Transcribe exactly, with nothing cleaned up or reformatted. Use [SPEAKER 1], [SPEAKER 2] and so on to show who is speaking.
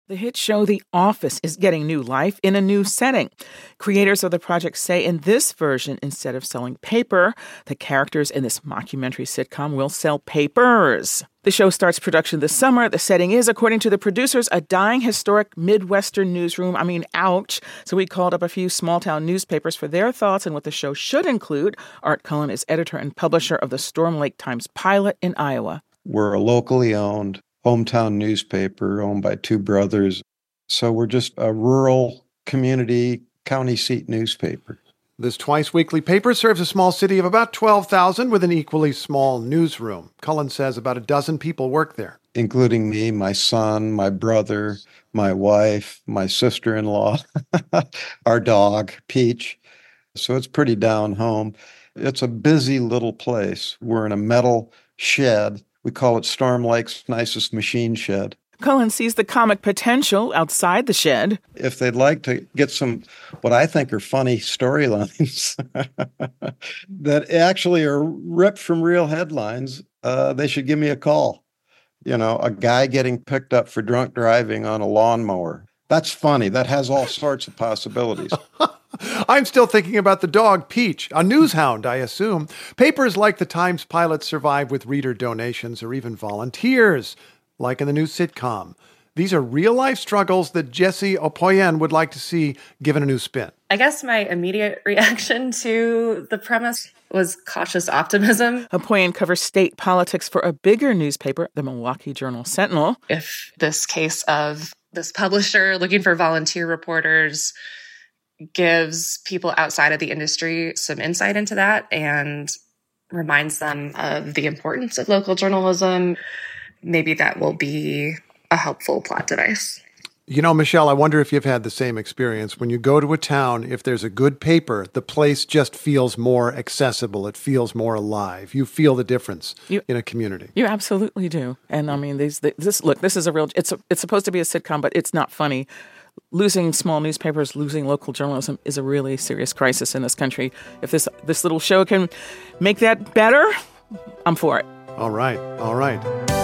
[SPEAKER 1] The hit show The Office is getting new life in a new setting. Creators of the project say in this version, instead of selling paper, the characters in this mockumentary sitcom will sell papers. The show starts production this summer. The setting is, according to the producers, a dying historic Midwestern newsroom. I mean, ouch. So we called up a few small-town newspapers for their thoughts on what the show should include. Art Cullen is editor and publisher of the Storm Lake Times-Pilot in Iowa.
[SPEAKER 2] We're a locally owned hometown newspaper owned by two brothers. So we're just a rural community county seat newspaper.
[SPEAKER 3] This twice-weekly paper serves a small city of about twelve thousand with an equally small newsroom. Cullen says about a dozen people work there.
[SPEAKER 2] Including me, my son, my brother, my wife, my sister-in-law, our dog, Peach. So it's pretty down home. It's a busy little place. We're in a metal shed. We call it Storm Lake's nicest machine shed.
[SPEAKER 1] Cullen sees the comic potential outside the shed.
[SPEAKER 2] If they'd like to get some, what I think are funny storylines that actually are ripped from real headlines, uh, they should give me a call. You know, a guy getting picked up for drunk driving on a lawnmower. That's funny. That has all sorts of possibilities.
[SPEAKER 3] I'm still thinking about the dog, Peach, a newshound, I assume. Papers like the Times-Pilot survive with reader donations or even volunteers, like in the new sitcom. These are real-life struggles that Jesse Opoyen would like to see given a new spin.
[SPEAKER 4] I guess my immediate reaction to the premise was cautious optimism.
[SPEAKER 1] Opoyen covers state politics for a bigger newspaper, the Milwaukee Journal-Sentinel.
[SPEAKER 4] If this case of this publisher looking for volunteer reporters gives people outside of the industry some insight into that and reminds them of the importance of local journalism, maybe that will be a helpful plot device.
[SPEAKER 3] You know, Michelle, I wonder if you've had the same experience. When you go to a town, if there's a good paper, the place just feels more accessible. It feels more alive. You feel the difference you, in a community.
[SPEAKER 1] You absolutely do. And I mean, these, this look, this is a real, it's a, it's supposed to be a sitcom, but it's not funny. Losing small newspapers, losing local journalism is a really serious crisis in this country. If this this little show can make that better, I'm for it.
[SPEAKER 3] All right. All right.